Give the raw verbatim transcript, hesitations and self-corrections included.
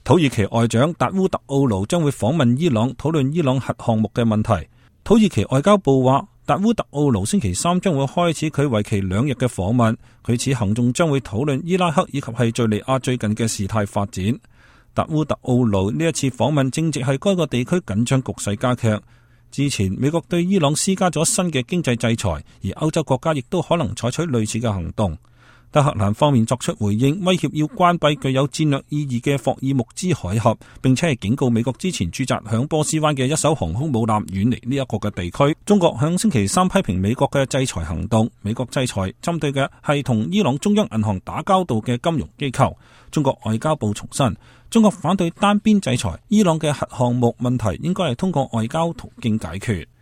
土耳其外長達烏特奧盧將會訪問伊朗，討論伊朗核項目嘅問題。土耳其外交部話，達烏特奧盧星期三將會開始佢為期兩日嘅訪問，佢此行動將會討論伊拉克以及係敘利亞最近嘅事態發展。達烏特奧盧呢一次訪問正值係該個地區緊張局勢加劇。之前美國對伊朗施加咗新嘅經濟制裁，而歐洲國家亦都可能採取類似嘅行動。德黑蘭方面作出回應，威脅要關閉具有戰略意義嘅霍爾木茲海峽，並且係警告美國之前駐紮響波斯灣嘅一艘航空母艦遠離呢一個嘅地區。中國響星期三批評美國嘅制裁行動，美國制裁針對嘅係同伊朗中央銀行打交道嘅金融機構。中國外交部重申，中國反對單邊制裁伊朗嘅核項目問題，應該係通過外交途徑解決。